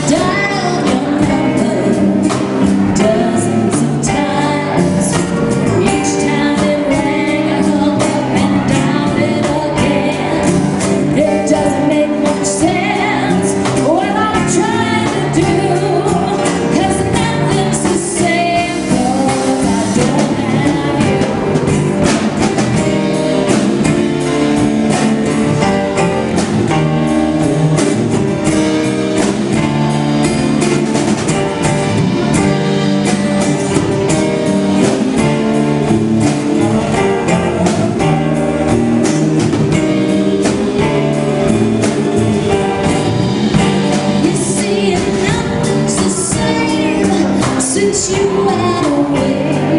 dialed your number dozens of times. Each time it rang, I hung up and dialed it again. It doesn't make much sense what I'm trying to do, 'cause nothing's the same 'cause I don't have you. You see, nothing's the same since you went away.